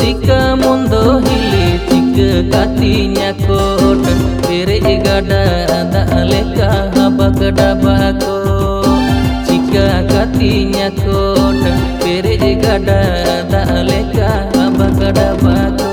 Dosika mundo hili cika katinya kot Pere gada ada leka habak dabako Cika katinya kot Pere gada ada leka habak dabako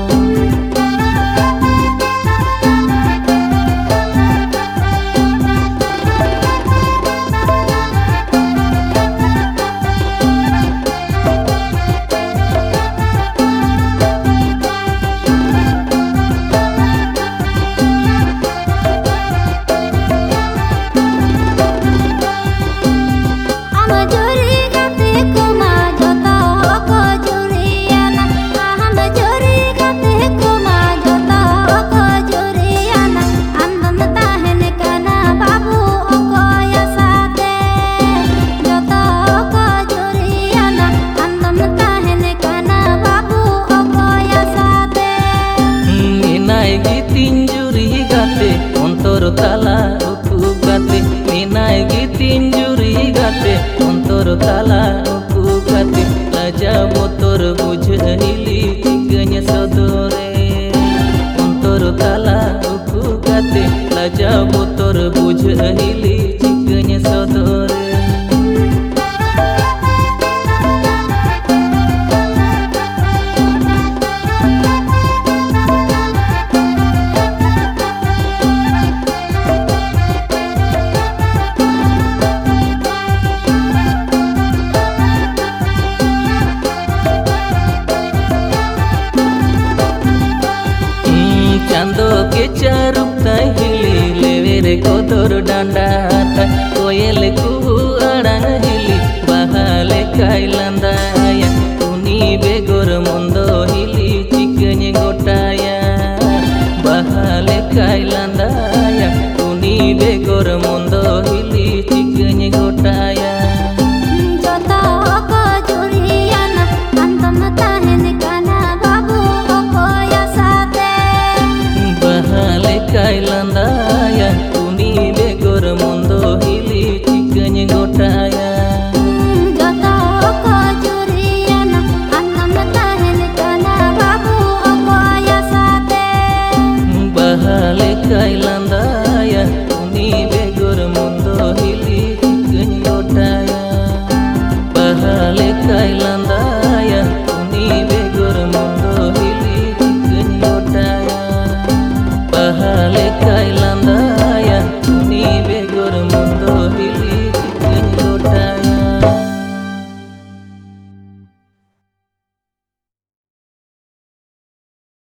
Tala uku gate minai gitinjuri gate ontor tala uku gate laja motor bujah hili tiganya sodore ontor tala uku gate laja motor bujah hili tiganya sodore Chando ke charuk tai hili levere kodor danda tai koyel ku adang hili bahale kailanda ya uni begor mondo hili cikanya gotaya bahale kailanda ya uni begor mondo hili cikanya gotaya Kailanda ya uni begor mondo hili cikanya gotaya jata ko juriana anam tahen kana babu akoya sate bahale kailanda ya uni begor mondo hili cikanya gotaya bahale kailanda